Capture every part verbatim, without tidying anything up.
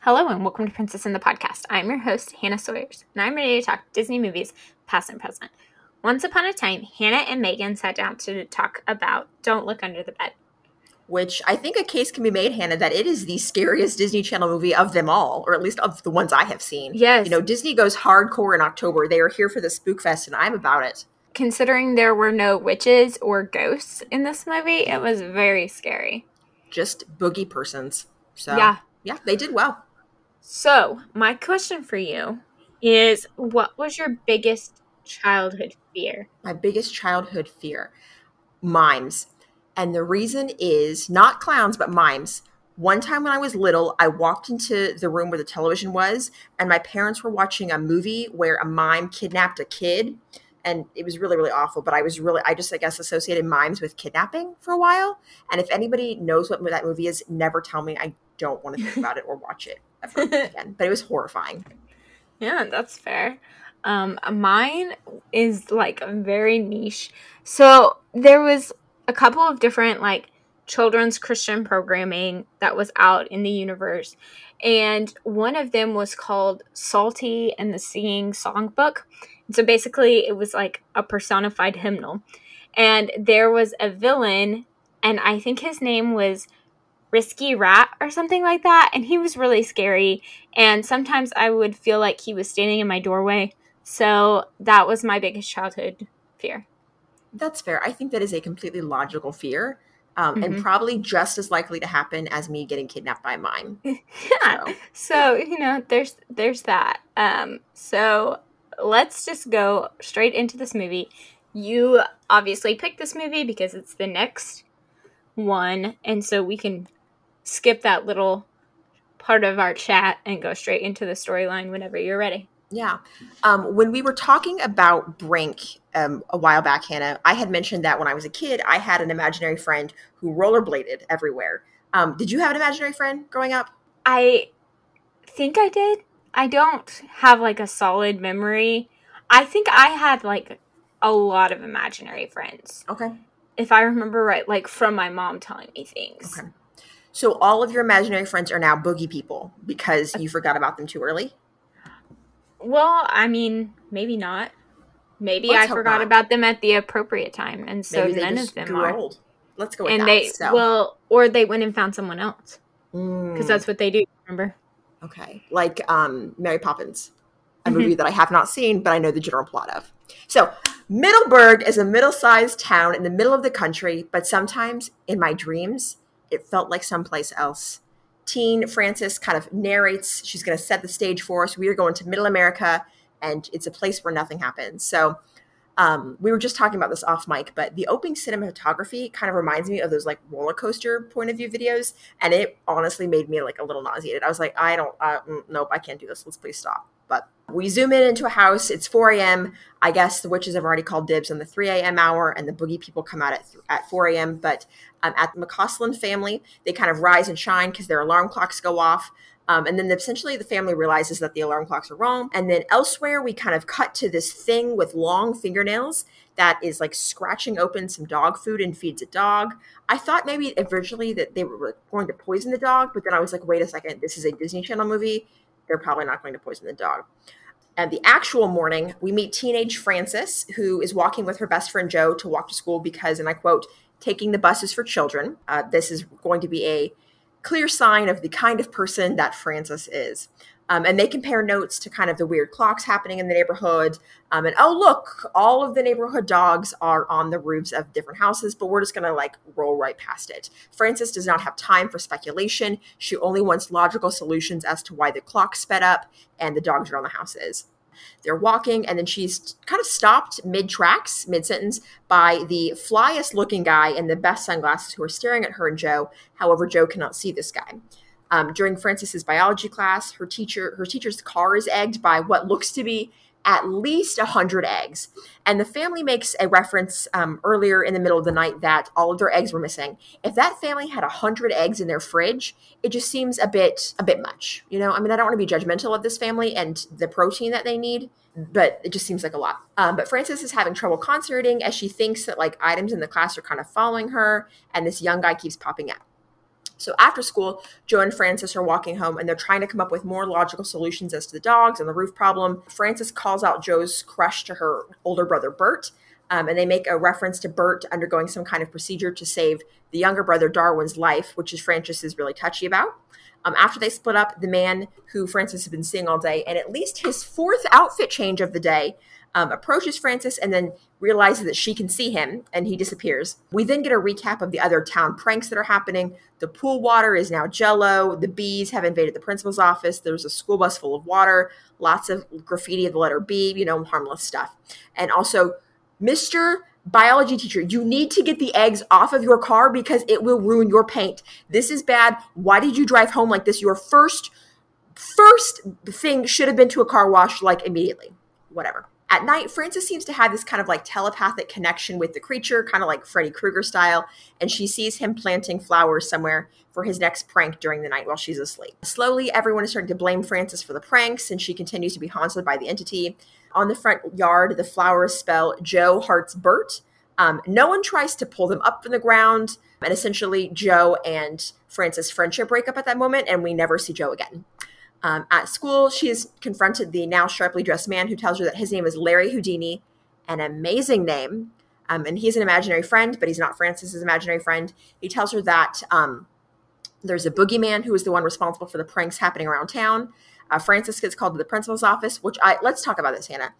Hello and welcome to Princess in the Podcast. I'm your host, Hannah Sawyers, and I'm ready to talk Disney movies, past and present. Once upon a time, Hannah and Megan sat down to talk about Don't Look Under the Bed. Which I think a case can be made, Hannah, that it is the scariest Disney Channel movie of them all, or at least of the ones I have seen. Yes. You know, Disney goes hardcore in October. They are here for the Spook Fest, and I'm about it. Considering there were no witches or ghosts in this movie, it was very scary. Just boogie persons. So, yeah. Yeah, they did well. So, my question for you is, what was your biggest childhood fear? My biggest childhood fear? Mimes. And the reason is not clowns, but mimes. One time when I was little, I walked into the room where the television was, and my parents were watching a movie where a mime kidnapped a kid. And it was really, really awful. But I was really, I just, I guess, associated mimes with kidnapping for a while. And if anybody knows what that movie is, never tell me. I don't want to think about it or watch it ever again. But it was horrifying. Yeah, that's fair. Um, mine is like very niche. So there was a couple of different like children's Christian programming that was out in the universe. And one of them was called Salty and the Singing Songbook. So basically it was like a personified hymnal. And there was a villain, and I think his name was Risky Rat or something like that. And he was really scary. And sometimes I would feel like he was standing in my doorway. So that was my biggest childhood fear. That's fair. I think that is a completely logical fear. Um, Mhm. and probably just as likely to happen as me getting kidnapped by a mime. Yeah. So. so, you know, there's there's that. Um, so let's just go straight into this movie. You obviously picked this movie because it's the next one, and so we can skip that little part of our chat and go straight into the storyline whenever you're ready. Yeah. Um, when we were talking about Brink um, a while back, Hannah, I had mentioned that when I was a kid, I had an imaginary friend who rollerbladed everywhere. Um, did you have an imaginary friend growing up? I think I did. I don't have like a solid memory. I think I had like a lot of imaginary friends. Okay. If I remember right, like from my mom telling me things. Okay. So all of your imaginary friends are now boogie people because you forgot about them too early? Well, I mean, maybe not. Maybe Let's I hope forgot not. about them at the appropriate time, and so Maybe they none just of them grew are. old. Let's go with and that. they so. well, or they went and found someone else because Mm, that's what they do. Remember? okay. Like um, Mary Poppins, a movie that I have not seen, but I know the general plot of. So Middleburg is a middle-sized town in the middle of the country, but sometimes in my dreams, it felt like someplace else. Teen Frances kind of narrates. She's going to set the stage for us. We are going to Middle America, and it's a place where nothing happens. So um, we were just talking about this off mic, but the opening cinematography kind of reminds me of those like roller coaster point of view videos, and it honestly made me like a little nauseated. I was like, I don't, uh, mm, nope, I can't do this. Let's please stop. But we zoom in into a house. It's four a.m. I guess the witches have already called dibs on the three a.m. hour, and the boogie people come out at, th- at four a.m. But um, at the McCausland family, they kind of rise and shine because their alarm clocks go off. Um, and then essentially the family realizes that the alarm clocks are wrong. And then elsewhere, we kind of cut to this thing with long fingernails that is like scratching open some dog food and feeds a dog. I thought maybe originally that they were going to poison the dog, but then I was like, wait a second, this is a Disney Channel movie. They're probably not going to poison the dog. And the actual morning, we meet teenage Frances, who is walking with her best friend Joe to walk to school because, and I quote, taking the bus is for children. Uh, this is going to be a clear sign of the kind of person that Frances is. Um, and they compare notes to kind of the weird clocks happening in the neighborhood. Um, and, oh, look, all of the neighborhood dogs are on the roofs of different houses, but we're just going to, like, roll right past it. Frances does not have time for speculation. She only wants logical solutions as to why the clock sped up and the dogs are on the houses. They're walking, and then she's kind of stopped mid-tracks, mid-sentence, by the flyest-looking guy in the best sunglasses who are staring at her and Joe. However, Joe cannot see this guy. Um, during Frances's biology class, her teacher, her teacher's car is egged by what looks to be at least one hundred eggs. And the family makes a reference um, earlier in the middle of the night that all of their eggs were missing. If that family had one hundred eggs in their fridge, it just seems a bit a bit much. You know, I mean, I don't want to be judgmental of this family and the protein that they need, but it just seems like a lot. Um, but Frances is having trouble concentrating as she thinks that like items in the class are kind of following her, and this young guy keeps popping up. So after school, Joe and Frances are walking home and they're trying to come up with more logical solutions as to the dogs and the roof problem. Frances calls out Joe's crush to her older brother, Bert, um, and they make a reference to Bert undergoing some kind of procedure to save the younger brother, Darwin's life, which is Frances is really touchy about. Um, after they split up, the man who Frances has been seeing all day, and at least his fourth outfit change of the day, Um, approaches Frances and then realizes that she can see him, and he disappears. We then get a recap of the other town pranks that are happening. The pool water is now Jell-O. The bees have invaded the principal's office. There's a school bus full of water, lots of graffiti of the letter B, you know, harmless stuff. And also, Mister Biology teacher, you need to get the eggs off of your car because it will ruin your paint. This is bad. Why did you drive home like this? Your first, first thing should have been to a car wash, like immediately. Whatever. At night, Frances seems to have this kind of like telepathic connection with the creature, kind of like Freddy Krueger style, and she sees him planting flowers somewhere for his next prank during the night while she's asleep. Slowly, everyone is starting to blame Frances for the pranks, and she continues to be haunted by the entity. On the front yard, the flowers spell Joe Hearts Bert. Um, no one tries to pull them up from the ground, and essentially Joe and Frances' friendship break up at that moment, and we never see Joe again. Um, at school, she has confronted the now sharply dressed man who tells her that his name is Larry Houdini, an amazing name, um, and he's an imaginary friend, but he's not Frances's imaginary friend. He tells her that um, there's a boogeyman who is the one responsible for the pranks happening around town. Uh, Frances gets called to the principal's office, which I let's talk about this, Hannah.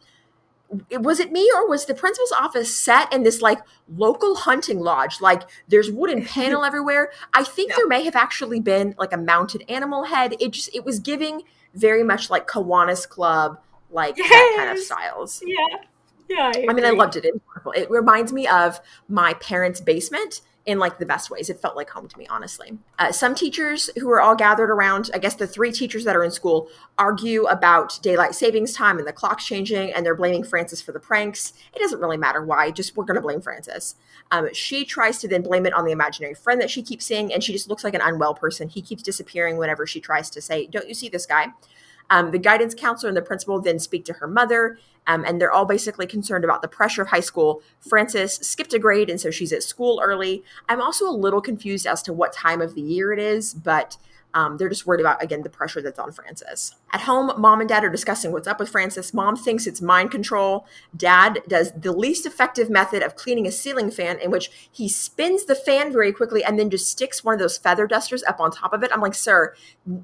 Was it me or was the principal's office set in this like local hunting lodge? Like there's wooden panel everywhere. I think no. There may have actually been like a mounted animal head. It just, it was giving very much like Kiwanis Club, like yes. that kind of styles. Yeah. Yeah. I, I mean, I loved it. It was wonderful. It reminds me of my parents' basement in like the best ways. It felt like home to me, honestly. Uh, some teachers who are all gathered around, I guess the three teachers that are in school, argue about daylight savings time and the clocks changing, and they're blaming Frances for the pranks. It doesn't really matter why, just we're going to blame Frances. Um, she tries to then blame it on the imaginary friend that she keeps seeing, and she just looks like an unwell person. He keeps disappearing whenever she tries to say, don't you see this guy? Um, the guidance counselor and the principal then speak to her mother, um, and they're all basically concerned about the pressure of high school. Frances skipped a grade, and so she's at school early. I'm also a little confused as to what time of the year it is, but um, they're just worried about, again, the pressure that's on Frances. At home, Mom and Dad are discussing what's up with Frances. Mom thinks it's mind control. Dad does the least effective method of cleaning a ceiling fan, in which he spins the fan very quickly and then just sticks one of those feather dusters up on top of it. I'm like, sir...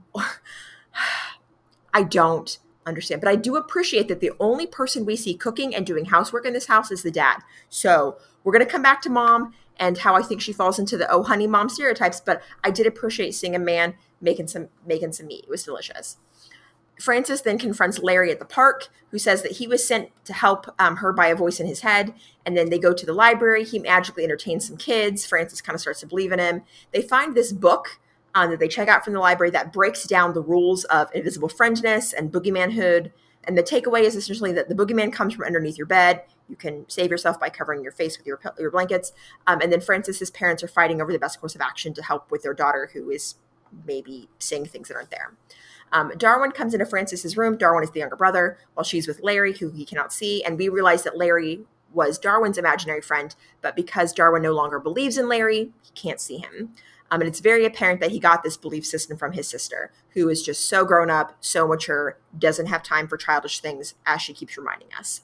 I don't understand, but I do appreciate that the only person we see cooking and doing housework in this house is the dad. So we're going to come back to Mom and how I think she falls into the, oh, honey, mom stereotypes, but I did appreciate seeing a man making some, making some meat. It was delicious. Frances then confronts Larry at the park, who says that he was sent to help um, her by a voice in his head. And then they go to the library. He magically entertains some kids. Frances kind of starts to believe in him. They find this book Um, that they check out from the library that breaks down the rules of invisible friendness and boogeymanhood. And the takeaway is essentially that the boogeyman comes from underneath your bed. You can save yourself by covering your face with your your blankets. Um, and then Frances's parents are fighting over the best course of action to help with their daughter, who is maybe saying things that aren't there. Um, Darwin comes into Frances's room. Darwin is the younger brother, while she's with Larry, who he cannot see. And we realize that Larry was Darwin's imaginary friend, but because Darwin no longer believes in Larry, he can't see him. Um, and it's very apparent that he got this belief system from his sister, who is just so grown up, so mature, doesn't have time for childish things, as she keeps reminding us.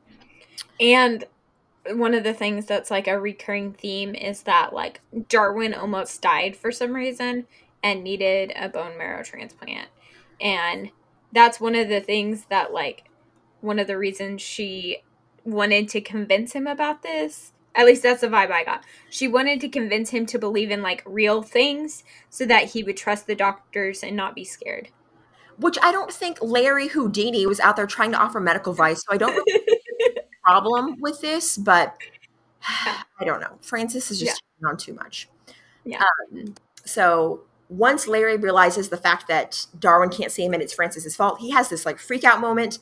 And one of the things that's like a recurring theme is that like Darwin almost died for some reason and needed a bone marrow transplant. And that's one of the things that like one of the reasons she wanted to convince him about this. At least that's the vibe I got. She wanted to convince him to believe in, like, real things so that he would trust the doctors and not be scared. Which I don't think Larry Houdini was out there trying to offer medical advice, so I don't really have a problem with this, but I don't know. Frances is just yeah. on too much. Yeah. Um, so once Larry realizes the fact that Darwin can't see him and it's Frances's fault, he has this, like, freak-out moment.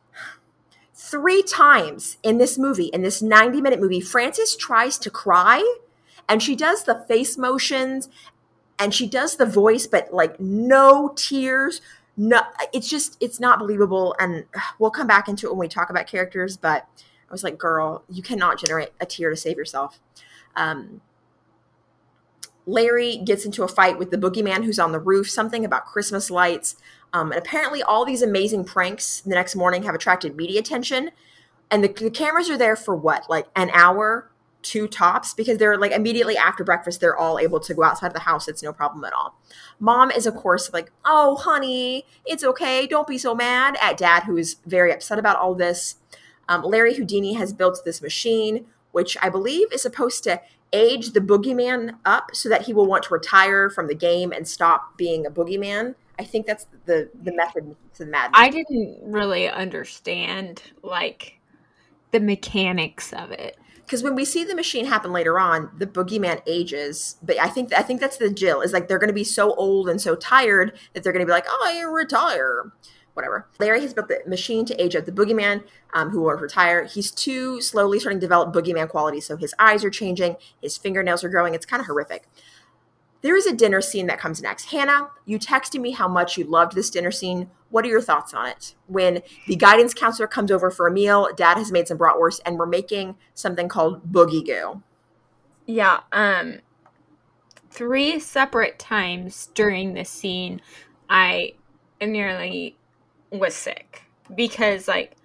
Three times in this movie, in this ninety-minute movie, Frances tries to cry, and she does the face motions, and she does the voice, but like no tears. No, it's just, it's not believable. And we'll come back into it when we talk about characters, but I was like, girl, you cannot generate a tear to save yourself. Um, Larry gets into a fight with the boogeyman who's on the roof, something about Christmas lights. Um, and apparently all these amazing pranks the next morning have attracted media attention. And the, the cameras are there for what? Like an hour, two tops? Because they're like immediately after breakfast, they're all able to go outside of the house. It's no problem at all. Mom is, of course, like, oh, honey, it's okay. Don't be so mad at Dad, who is very upset about all this. Um, Larry Houdini has built this machine, which I believe is supposed to age the boogeyman up so that he will want to retire from the game and stop being a boogeyman. I think that's the, the method to the madness. I didn't really understand, like, the mechanics of it. Because when we see the machine happen later on, the boogeyman ages. But I think I think that's the Jill, is like they're going to be so old and so tired that they're going to be like, I retire. Whatever. Larry has built the machine to age up the boogeyman, um, who will retire. He's too slowly starting to develop boogeyman qualities, so his eyes are changing, his fingernails are growing. It's kind of horrific. There is a dinner scene that comes next. Hannah, you texted me how much you loved this dinner scene. What are your thoughts on it? When the guidance counselor comes over for a meal, Dad has made some bratwurst, and we're making something called boogie goo. Yeah, um, three separate times during this scene, I nearly was sick because, like,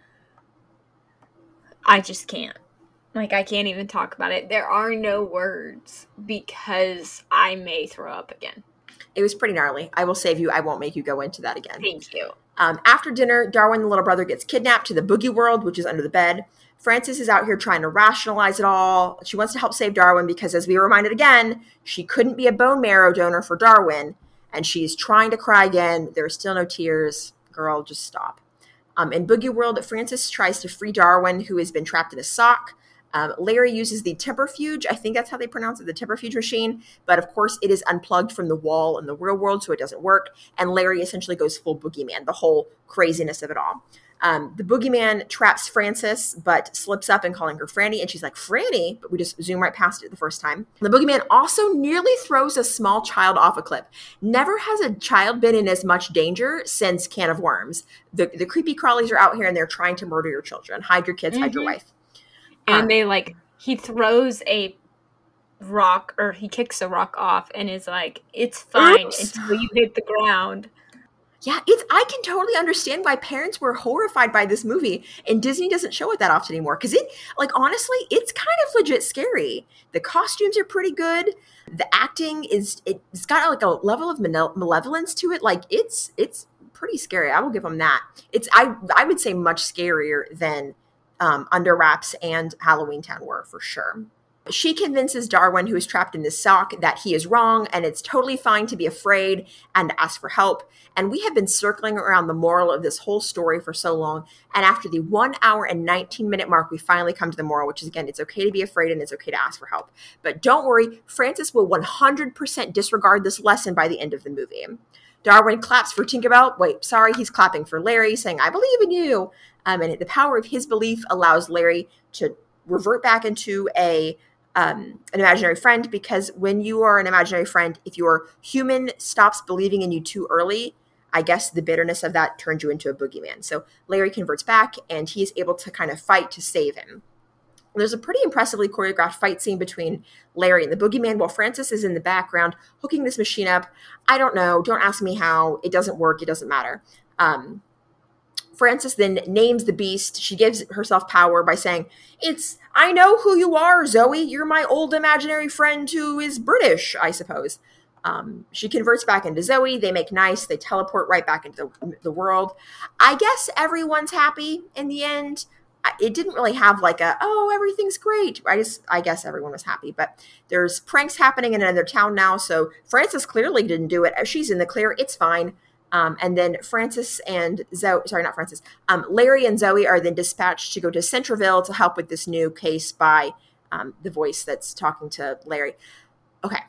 I just can't. Like, I can't even talk about it. There are no words because I may throw up again. It was pretty gnarly. I will save you. I won't make you go into that again. Thank you. Um, after dinner, Darwin, the little brother, gets kidnapped to the boogie world, which is under the bed. Frances is out here trying to rationalize it all. She wants to help save Darwin because, as we were reminded again, she couldn't be a bone marrow donor for Darwin, and she's trying to cry again. There are still no tears. Girl, just stop. Um, in Boogie World, Frances tries to free Darwin, who has been trapped in a sock. Um, Larry uses the temperfuge. I think that's how they pronounce it, the temperfuge machine. But of course, it is unplugged from the wall in the real world, so it doesn't work. And Larry essentially goes full boogeyman, the whole craziness of it all. Um, the boogeyman traps Frances, but slips up in calling her Franny. And she's like, Franny? But we just zoom right past it the first time. The boogeyman also nearly throws a small child off a cliff. Never has a child been in as much danger since Can of Worms. The, the creepy crawlies are out here and they're trying to murder your children. Hide your kids, mm-hmm. hide your wife. And um, they like, he throws a rock, or he kicks a rock off and is like, it's fine oops. Until you hit the ground. Yeah, it's. I can totally understand why parents were horrified by this movie, and Disney doesn't show it that often anymore. Because it, like, honestly, it's kind of legit scary. The costumes are pretty good. The acting is, it's got like a level of malevolence to it. Like, it's it's pretty scary. I will give them that. It's I I would say much scarier than um, Under Wraps and Halloween Town were, for sure. She convinces Darwin, who is trapped in this sock, that he is wrong and it's totally fine to be afraid and to ask for help. And we have been circling around the moral of this whole story for so long. And after the one hour and nineteen minute mark, we finally come to the moral, which is, again, it's okay to be afraid and it's okay to ask for help. But don't worry, Frances will one hundred percent disregard this lesson by the end of the movie. Darwin claps for Tinkerbell. Wait, sorry, he's clapping for Larry, saying, I believe in you. Um, and the power of his belief allows Larry to revert back into a Um, an imaginary friend, because when you are an imaginary friend, if your human stops believing in you too early, I guess the bitterness of that turns you into a boogeyman. So Larry converts back and he is able to kind of fight to save him. There's a pretty impressively choreographed fight scene between Larry and the boogeyman while Frances is in the background hooking this machine up. I don't know. Don't ask me how. It doesn't work. It doesn't matter. Um, Frances then names the beast. She gives herself power by saying, it's, I know who you are, Zoe. You're my old imaginary friend who is British, I suppose. Um, she converts back into Zoe. They make nice. They teleport right back into the, the world. I guess everyone's happy in the end. It didn't really have like a, oh, everything's great. I just, I guess everyone was happy. But there's pranks happening in another town now. So Frances clearly didn't do it. She's in the clear. It's fine. Um, and then Frances and Zoe, sorry, not Frances, um, Larry and Zoe are then dispatched to go to Centreville to help with this new case by um, the voice that's talking to Larry. Okay.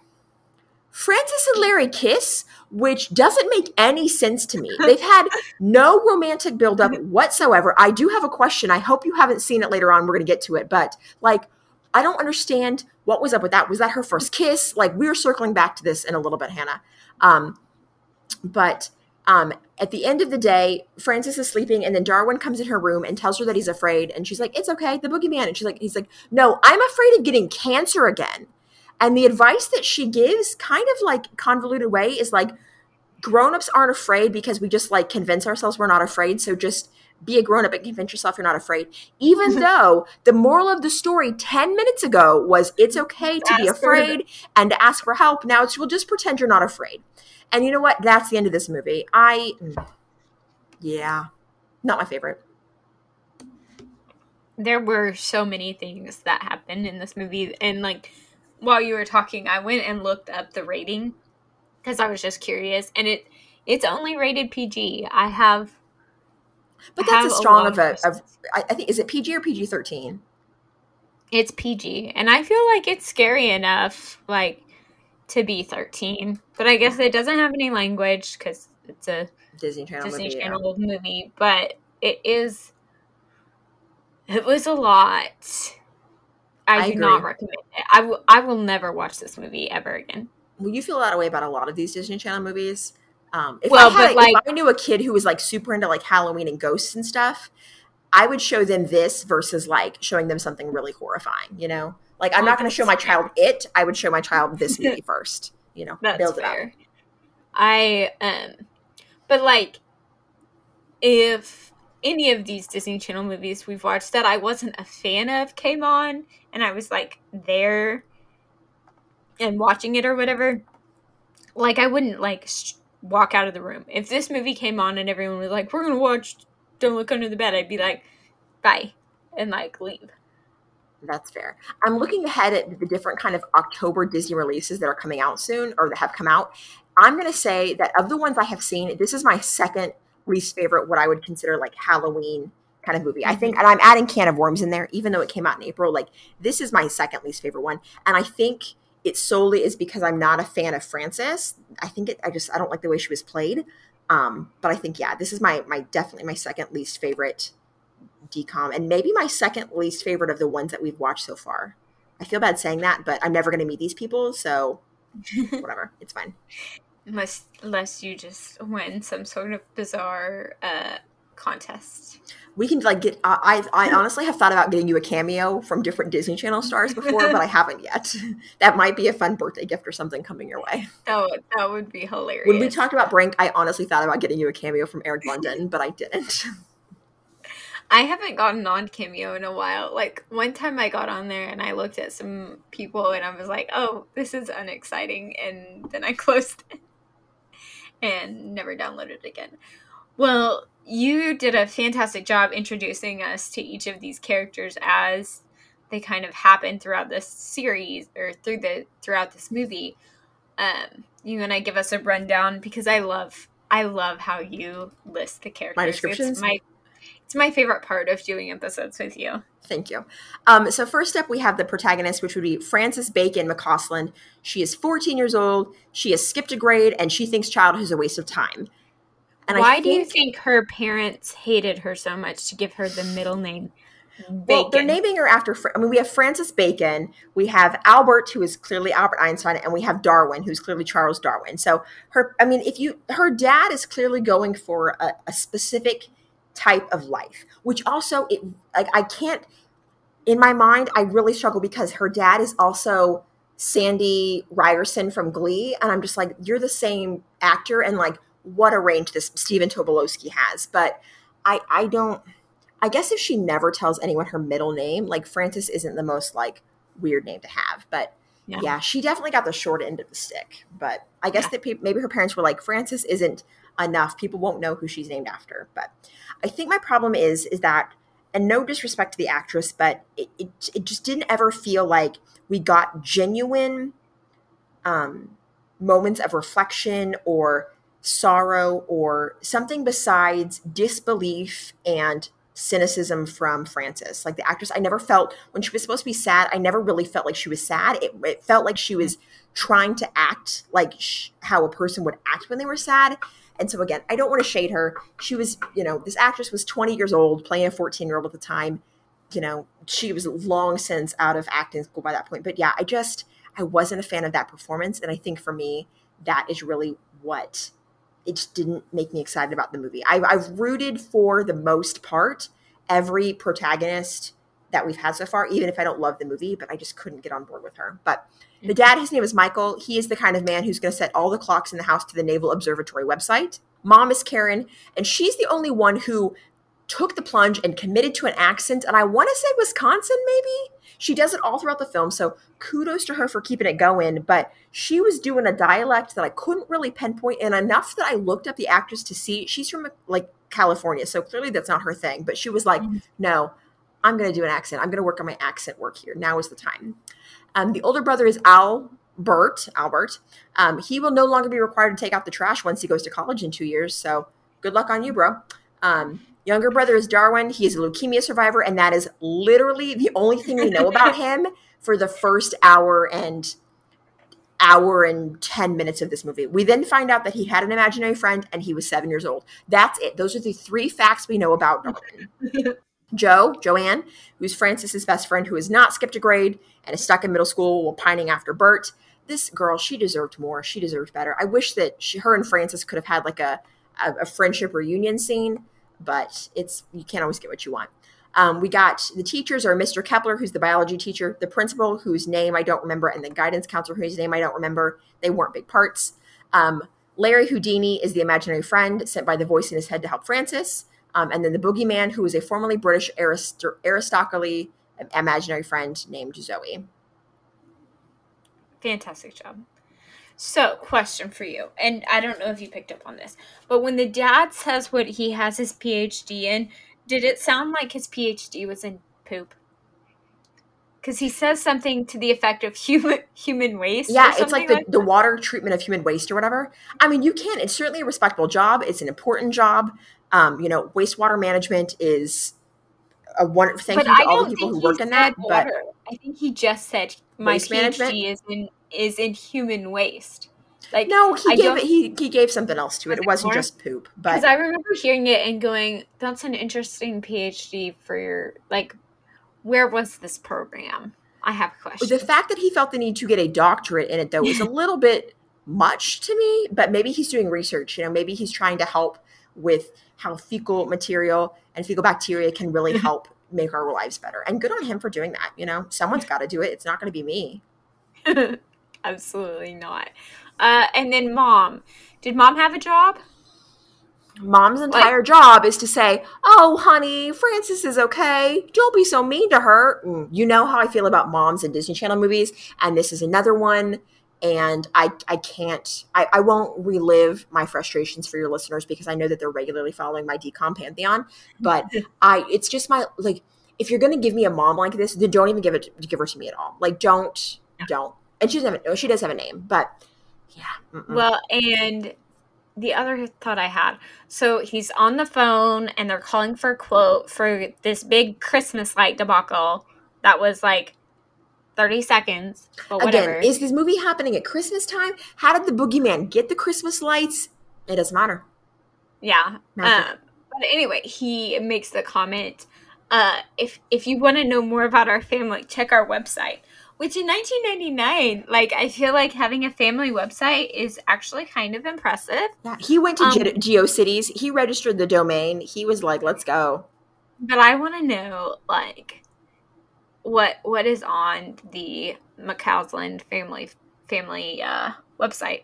Frances and Larry kiss, which doesn't make any sense to me. They've had no romantic buildup whatsoever. I do have a question. I hope you haven't seen it later on. We're going to get to it. But, like, I don't understand what was up with that. Was that her first kiss? Like, we're circling back to this in a little bit, Hannah. Um, but... Um, at the end of the day, Frances is sleeping, and then Darwin comes in her room and tells her that he's afraid. And she's like, it's okay, the boogeyman. And she's like, he's like, no, I'm afraid of getting cancer again. And the advice that she gives, kind of like convoluted way, is like, grown-ups aren't afraid because we just like convince ourselves we're not afraid. So just be a grown-up and convince yourself you're not afraid. Even though the moral of the story ten minutes ago was it's okay to be afraid and to ask for help. Now it's, well, just pretend you're not afraid. And you know what? That's the end of this movie. I, yeah, not my favorite. There were so many things that happened in this movie. And like, while you were talking, I went and looked up the rating because I was just curious, and it it's only rated P G. I have, but that's have a strong a of a. Of, I think, is it P G or P G thirteen? It's P G, and I feel like it's scary enough, like, to be thirteen. But I guess it doesn't have any language because it's a Disney Channel Disney movie, Channel yeah. movie. But it is. It was a lot. I, I do agree. Not recommend it. I, w- I will never watch this movie ever again. Well, you feel that way about a lot of these Disney Channel movies. Um, if, well, I had, but like, if I knew a kid who was like super into like Halloween and ghosts and stuff, I would show them this versus like showing them something really horrifying, you know? Like, I'm oh, not going to show my fair. child it. I would show my child this movie first, you know? That's build fair. It up. I, um, but like, if any of these Disney Channel movies we've watched that I wasn't a fan of came on and I was like there and watching it or whatever, like, I wouldn't like sh- walk out of the room. If this movie came on and everyone was like, we're gonna watch Don't Look Under the Bed, I'd be like, bye, and like leave. That's fair. I'm looking ahead at the different kind of October Disney releases that are coming out soon or that have come out. I'm going to say that of the ones I have seen, this is my second least favorite, what I would consider like Halloween kind of movie. Mm-hmm. I think, and I'm adding Can of Worms in there, even though it came out in April, like this is my second least favorite one. And I think it solely is because I'm not a fan of Frances. I think it, I just, I don't like the way she was played. Um, but I think, yeah, this is my, my, definitely my second least favorite D COM, and maybe my second least favorite of the ones that we've watched so far. I feel bad saying that, but I'm never going to meet these people, so whatever, it's fine. Unless, unless you just win some sort of bizarre uh, contest. We can like get. Uh, I I honestly have thought about getting you a cameo from different Disney Channel stars before, but I haven't yet. That might be a fun birthday gift or something coming your way. That would, that would be hilarious. When we talked about Brink, I honestly thought about getting you a cameo from Eric London, but I didn't. I haven't gotten on Cameo in a while. Like, one time I got on there and I looked at some people and I was like, oh, this is unexciting. And then I closed it and never downloaded it again. Well, you did a fantastic job introducing us to each of these characters as they kind of happen throughout this series or through the throughout this movie. Um, you and I give us a rundown because I love I love how you list the characters. My descriptions? It's my It's my favorite part of doing episodes with you. Thank you. Um, so first up, we have the protagonist, which would be Frances Bacon McCausland. She is fourteen years old. She has skipped a grade, and she thinks childhood is a waste of time. And Why I think, do you think her parents hated her so much to give her the middle name Bacon? Well, they're naming her after, I mean, we have Frances Bacon, we have Albert, who is clearly Albert Einstein, and we have Darwin, who's clearly Charles Darwin. So her, I mean, if you, her dad is clearly going for a, a specific type of life, which also it like I can't in my mind I really struggle because her dad is also Sandy Ryerson from Glee, and I'm just like, you're the same actor, and like what a range this Stephen Tobolowsky has. But I I don't I guess if she never tells anyone her middle name, like Frances isn't the most like weird name to have, but yeah, yeah she definitely got the short end of the stick. But I guess yeah. that pe- maybe her parents were like, Frances isn't enough, people won't know who she's named after. But I think my problem is is that, and no disrespect to the actress, but it it, it just didn't ever feel like we got genuine um, moments of reflection or sorrow or something besides disbelief and cynicism from Frances. Like the actress, I never felt, when she was supposed to be sad, I never really felt like she was sad. It, it felt like she was trying to act like sh- how a person would act when they were sad. And so again, I don't want to shade her. She was, you know, this actress was twenty years old, playing a fourteen-year-old at the time. You know, she was long since out of acting school by that point. But yeah, I just, I wasn't a fan of that performance. And I think for me, that is really what, it just didn't make me excited about the movie. I, I've rooted for the most part every protagonist that we've had so far, even if I don't love the movie, but I just couldn't get on board with her. But the dad, his name is Michael. He is the kind of man who's going to set all the clocks in the house to the Naval Observatory website. Mom is Karen, and she's the only one who took the plunge and committed to an accent. And I want to say Wisconsin, maybe? She does it all throughout the film, so kudos to her for keeping it going. But she was doing a dialect that I couldn't really pinpoint, and enough that I looked up the actress to see. She's from, like, California, so clearly that's not her thing. But she was like, no, I'm going to do an accent. I'm going to work on my accent work here. Now is the time. Um, the older brother is Albert. Albert. Um, he will no longer be required to take out the trash once he goes to college in two years, so good luck on you, bro. Um, younger brother is Darwin. He is a leukemia survivor, and that is literally the only thing we know about him for the first hour and hour and ten minutes of this movie. We then find out that he had an imaginary friend and he was seven years old. That's it. Those are the three facts we know about Darwin. Joe, Joanne, who's Francis's best friend, who has not skipped a grade and is stuck in middle school while pining after Bert. This girl, she deserved more. She deserved better. I wish that she, her and Francis could have had like a, a, a friendship reunion scene, but it's you can't always get what you want. Um, we got the teachers are Mister Kepler, who's the biology teacher, the principal, whose name I don't remember, and the guidance counselor, whose name I don't remember. They weren't big parts. Um, Larry Houdini is the imaginary friend sent by the voice in his head to help Francis. Um, and then the boogeyman, who is a formerly British arist- aristocracy imaginary friend named Zoe. Fantastic job. So, question for you, and I don't know if you picked up on this, but when the dad says what he has his P H D in, did it sound like his P H D was in poop? Because he says something to the effect of human human waste. Yeah, it's like the, like the water treatment of human waste or whatever. I mean, you can. It's certainly a respectable job. It's an important job. Um, you know, wastewater management is a one. Thank but you to I all the people who work in that. Water. But I think he just said my waste P H D management? is in is in human waste. Like no, he I gave don't- it. He he gave something else to it. It wasn't more? just poop. Because But I remember hearing it and going, "That's an interesting P H D for your like." Where was this program? I have questions. the fact that he felt the need to get a doctorate in it, though, is a little bit much to me. But maybe he's doing research. You know, maybe he's trying to help with how fecal material and fecal bacteria can really help make our lives better. And good on him for doing that. You know, someone's got to do it. It's not going to be me. Absolutely not. Uh, and then mom. Did mom have a job? Mom's entire job is to say, oh, honey, Francis is okay. Don't be so mean to her. Mm, You know how I feel about moms in Disney Channel movies. And this is another one. And I, I can't, I, I won't relive my frustrations for your listeners because I know that they're regularly following my D COM pantheon. But I, it's just my, like, if you're going to give me a mom like this, then don't even give it, give her to me at all. Like, don't, don't. And she doesn't have, a, she does have a name, but yeah. Mm-mm. Well, and the other thought I had, so he's on the phone and they're calling for a quote for this big Christmas light debacle that was like thirty seconds, but whatever. Again, is this movie happening at Christmas time? How did the boogeyman get the Christmas lights? It doesn't matter. Yeah. Magic. Um, but anyway, he makes the comment, uh, if if you want to know more about our family, check our website. Which in nineteen ninety-nine, like, I feel like having a family website is actually kind of impressive. Yeah, he went to Um, Ge- GeoCities. He registered the domain. He was like, let's go. But I want to know, like, what what is on the McCausland family family uh, website.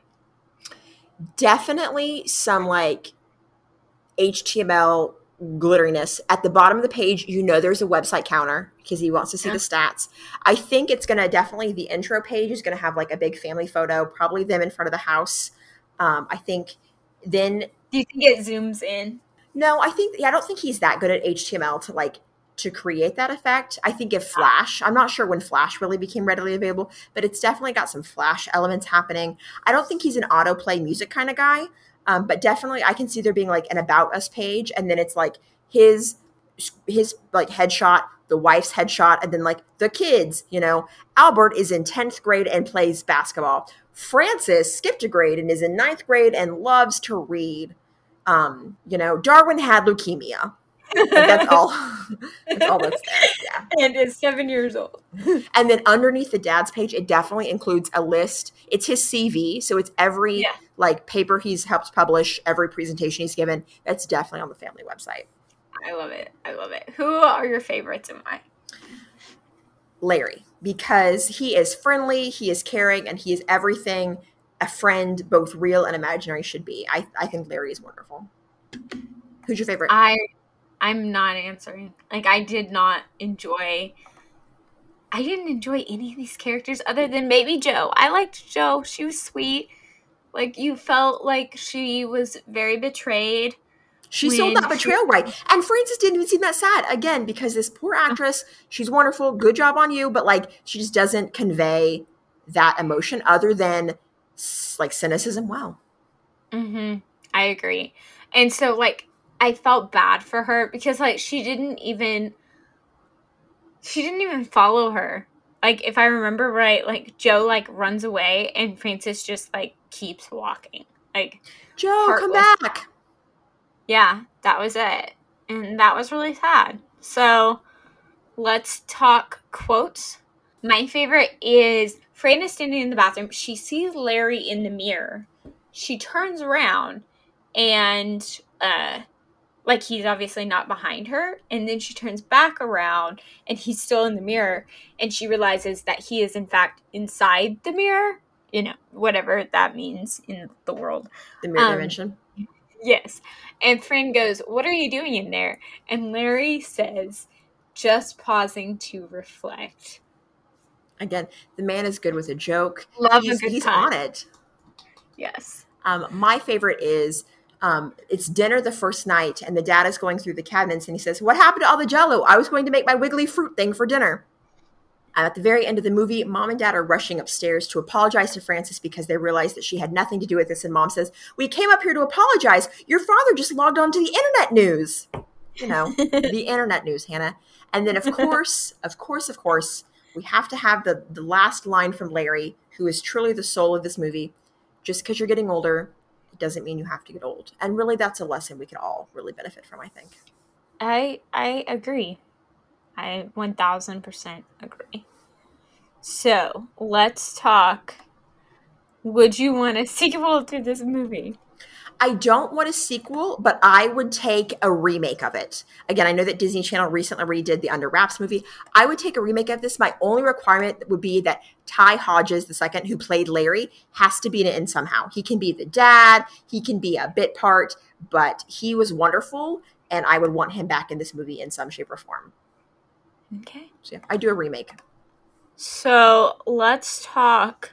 Definitely some like H T M L glitteriness. At the bottom of the page, you know there's a website counter because he wants to see Yeah. the stats. I think it's going to definitely, the intro page is going to have like a big family photo, probably them in front of the house. Um, I think then, Do you think it zooms in? no, I think, yeah, I don't think he's that good at H T M L to like, to create that effect. I think if Flash, I'm not sure when Flash really became readily available, but it's definitely got some Flash elements happening. I don't think he's an autoplay music kind of guy. Um, but definitely I can see there being like an about us page. And then it's like his, his like headshot, the wife's headshot, and then like the kids, you know, Albert is in tenth grade and plays basketball. Francis skipped a grade and is in ninth grade and loves to read. Um, you know, Darwin had leukemia. Like, that's all. That's all that's there. Yeah. And is seven years old. And then underneath the dad's page, it definitely includes a list. It's his C V. So it's every Yeah. like paper he's helped publish, every presentation he's given. That's definitely on the family website. I love it. I love it. Who are your favorites and why? Larry, because he is friendly, he is caring, and he is everything a friend, both real and imaginary, should be. I, I think Larry is wonderful. Who's your favorite? I I'm not answering. Like, I did not enjoy. I didn't enjoy any of these characters other than maybe Jo. I liked Jo. She was sweet. Like, you felt like she was very betrayed. She sold that betrayal she- right. And Frances didn't even seem that sad. Again, because this poor actress, she's wonderful. Good job on you. But, like, she just doesn't convey that emotion other than, like, cynicism. Wow. Mm-hmm. I agree. And so, like, I felt bad for her because, like, she didn't even... She didn't even follow her. Like, if I remember right, like, Jo, like, runs away and Frances just, like, keeps walking. Like, Jo, come back. Yeah, that was it. And that was really sad. So, let's talk quotes. My favorite is Fran is standing in the bathroom. She sees Larry in the mirror. She turns around and, uh, like, he's obviously not behind her. And then she turns back around and he's still in the mirror. And she realizes that he is, in fact, inside the mirror. You know, whatever that means in the world. The mirror um, dimension. Yes. And Fran goes, "What are you doing in there?" And Larry says, "Just pausing to reflect." Again, the man is good with a joke. Love he's, a good He's time. on it. Yes. Um, my favorite is um, it's dinner the first night, and the dad is going through the cabinets, and he says, "What happened to all the Jell-O? I was going to make my wiggly fruit thing for dinner." Uh, at the very end of the movie, Mom and Dad are rushing upstairs to apologize to Frances because they realize that she had nothing to do with this. And Mom says, "We came up here to apologize. Your father just logged on to the internet news." You know, the internet news, Hannah. And then, of course, of course, of course, we have to have the, the last line from Larry, who is truly the soul of this movie. Just because you're getting older, it doesn't mean you have to get old. And really, that's a lesson we could all really benefit from, I think. I I agree. I one thousand percent agree. So, let's talk. Would you want a sequel to this movie? I don't want a sequel, but I would take a remake of it. Again, I know that Disney Channel recently redid the Under Wraps movie. I would take a remake of this. My only requirement would be that Ty Hodges, the second, who played Larry, has to be in it somehow. He can be the dad. He can be a bit part, but he was wonderful, and I would want him back in this movie in some shape or form. Okay. So yeah, I do a remake. So let's talk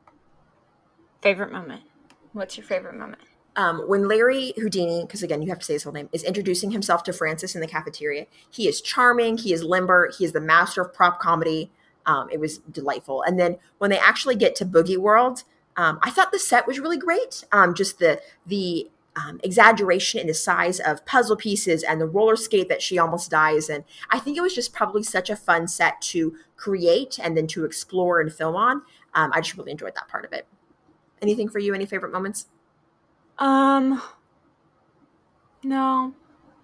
favorite moment. What's your favorite moment? Um, when Larry Houdini, because again, you have to say his whole name, is introducing himself to Frances in the cafeteria. He is charming. He is limber. He is the master of prop comedy. Um, it was delightful. And then when they actually get to Boogie World, um, I thought the set was really great. Um, just the the um, exaggeration in the size of puzzle pieces and the roller skate that she almost dies in. I think it was just probably such a fun set to create and then to explore and film on. Um, I just really enjoyed that part of it. Anything for you? Any favorite moments? Um, no.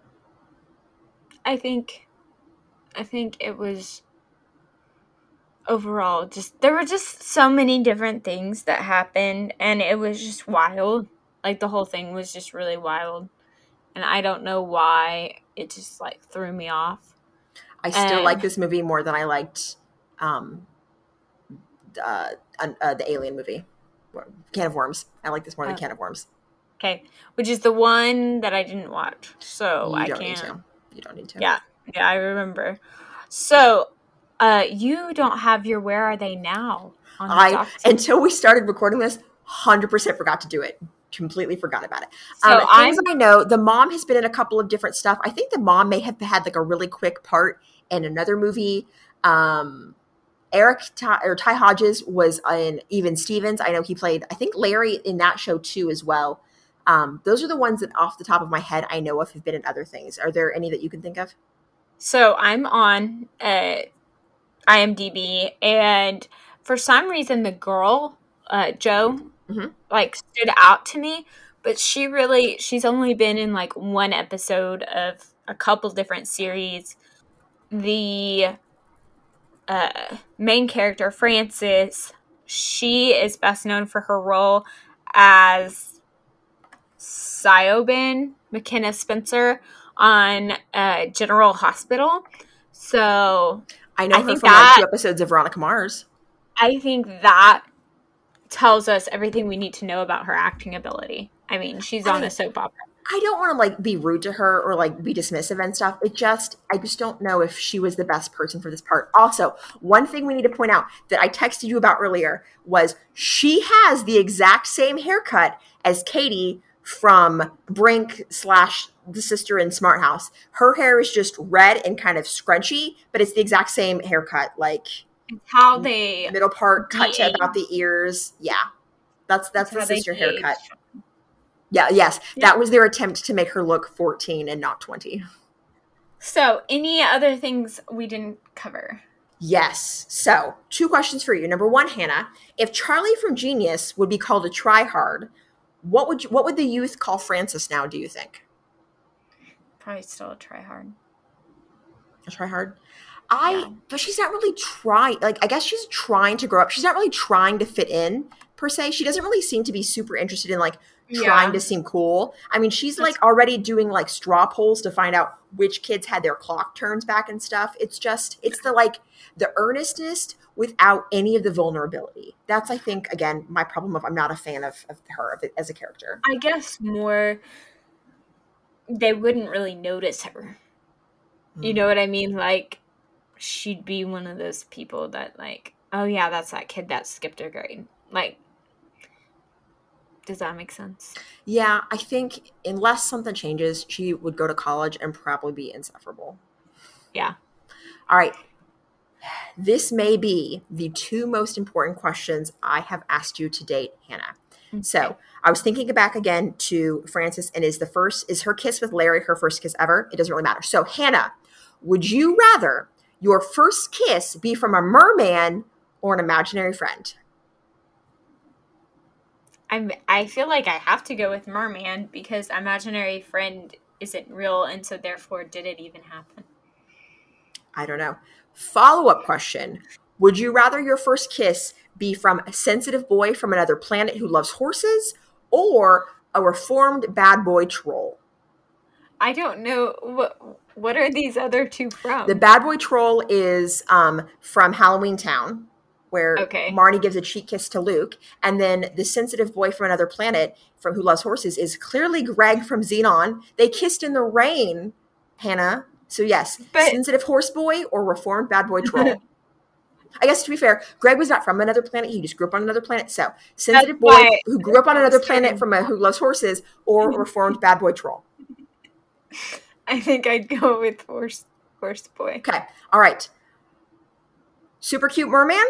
I think, I think it was overall just, there were just so many different things that happened and it was just wild. Like, the whole thing was just really wild. And I don't know why it just, like, threw me off. I still and, like this movie more than I liked um, uh, uh, the Alien movie. Can of Worms. I like this more than oh. Can of Worms. Okay. Which is the one that I didn't watch. So you I don't can't. Need to. You don't need to. Yeah. Yeah, I remember. So uh, you don't have your Where Are They Now on the I, doc until we started recording this, one hundred percent forgot to do it. Completely forgot about it. So um, things I know, the mom has been in a couple of different stuff. I think the mom may have had like a really quick part in another movie. Um, Eric Ty, or Ty Hodges was in Even Stevens. I know he played, I think, Larry in that show too as well. Um, those are the ones that off the top of my head I know of have been in other things. Are there any that you can think of? So I'm on uh, IMDb, and for some reason the girl, uh, Jo, mm-hmm. like stood out to me, but she really, she's only been in like one episode of a couple different series. The uh, main character, Frances, she is best known for her role as Siobhan McKenna Spencer on uh, General Hospital. So I know I her think from that, like two episodes of Veronica Mars. I think that tells us everything we need to know about her acting ability. I mean, she's I on mean, a soap opera. I don't want to like be rude to her or like be dismissive and stuff. It just, I just don't know if she was the best person for this part. Also, one thing we need to point out that I texted you about earlier was she has the exact same haircut as Katie from Brink slash the sister in Smart House. Her hair is just red and kind of scrunchy, but it's the exact same haircut. Like It's how they middle part cut to de-age. about the ears. Yeah, that's that's It's the how they sister de-age. haircut. Yeah, yes. Yeah. That was their attempt to make her look fourteen and not twenty. So, any other things we didn't cover? Yes. So, two questions for you. Number one, Hannah, if Charlie from Genius would be called a tryhard, what would you, what would the youth call Frances now, do you think? Probably still a try hard. A tryhard? I, Yeah. but she's not really trying, like, I guess she's trying to grow up. She's not really trying to fit in, per se. She doesn't really seem to be super interested in, like, trying Yeah. to seem cool. I mean, she's That's- like already doing like straw polls to find out which kids had their clock turns back and stuff. It's just, it's the like the earnestness without any of the vulnerability. That's, I think, again, my problem of I'm not a fan of, of her of it as a character. I guess more they wouldn't really notice her. You know what I mean? Like, she'd be one of those people that like, oh yeah, that's that kid that skipped her grade. Like, does that make sense? Yeah, I think unless something changes, she would go to college and probably be insufferable. Yeah. All right. This may be the two most important questions I have asked you to date, Hannah. Okay. So I was thinking back again to Frances, and is the first, is her kiss with Larry her first kiss ever? It doesn't really matter. So Hannah, would you rather your first kiss be from a merman or an imaginary friend? I'm, I feel like I have to go with merman because imaginary friend isn't real, and so therefore, did it even happen? I don't know. Follow-up question. Would you rather your first kiss be from a sensitive boy from another planet who loves horses or a reformed bad boy troll? I don't know. What, what are these other two from? The bad boy troll is um, from Halloween Town, where Okay. Marnie gives a cheek kiss to Luke. And then the sensitive boy from another planet from who loves horses is clearly Greg from Xenon. They kissed in the rain, Hannah. So yes, But- sensitive horse boy or reformed bad boy troll. I guess to be fair, Greg was not from another planet. He just grew up on another planet. So sensitive boy why- who grew up on another planet from a who loves horses or reformed bad boy troll. I think I'd go with horse, horse boy. Okay. All right. Super cute merman.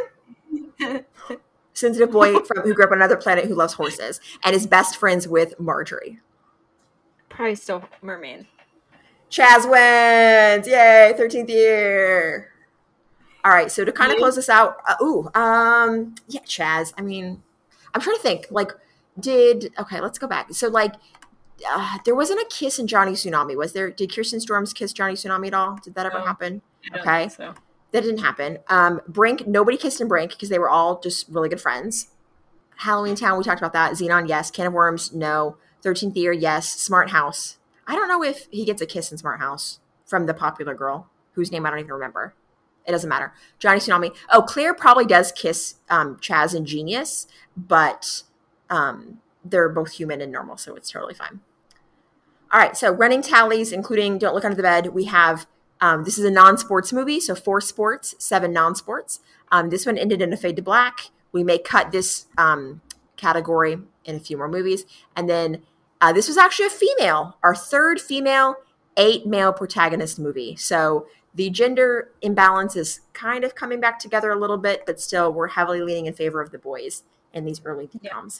Sensitive boy from who grew up on another planet who loves horses and is best friends with Marjorie. Probably still merman. Chaz wins! Yay! thirteenth year. All right, so to kind of You? close this out, uh, ooh, um, yeah, Chaz. I mean, I'm trying to think. Like, did okay? Let's go back. So, like, uh, there wasn't a kiss in Johnny Tsunami, was there? Did Kirsten Storms kiss Johnny Tsunami at all? Did that ever No. happen? I don't Okay. think so. That didn't happen. Um, Brink, nobody kissed in Brink because they were all just really good friends. Halloween Town, we talked about that. Xenon, yes. Can of Worms, no. thirteenth year, yes. Smart House. I don't know if he gets a kiss in Smart House from the popular girl whose name I don't even remember. It doesn't matter. Johnny Tsunami. Oh, Claire probably does kiss um, Chaz and Genius, but um, they're both human and normal, so it's totally fine. All right, so running tallies, including Don't Look Under the Bed, we have, um, this is a non-sports movie, so four sports, seven non-sports. Um, this one ended in a fade to black. We may cut this um, category in a few more movies. And then uh, this was actually a female, our third female, eight male protagonist movie. So the gender imbalance is kind of coming back together a little bit, but still we're heavily leaning in favor of the boys in these early Yeah. films.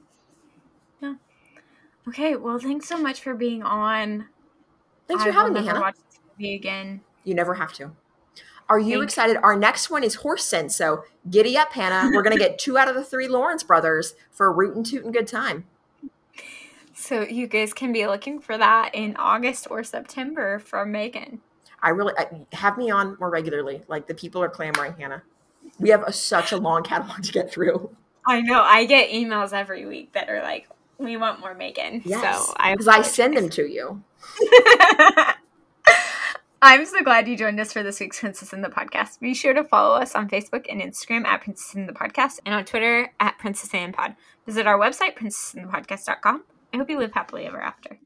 Okay, well, thanks so much for being on. Thanks I for having will me, never Hannah. watch this movie again. You never have to. Are you Thanks. excited? Our next one is Horse Sense. So giddy up, Hannah. We're going to get two out of the three Lawrence brothers for a rootin' tootin' good time. So you guys can be looking for that in August or September from Megan. I really I, have me on more regularly. Like the people are clamoring, Hannah. We have a, such a long catalog to get through. I know. I get emails every week that are like, we want more Megan. Yes, So I because I send them to you. I'm so glad you joined us for this week's Princess in the Podcast. Be sure to follow us on Facebook and Instagram at Princess in the Podcast and on Twitter at Princess and Pod. Visit our website, princess in the podcast dot com. I hope you live happily ever after.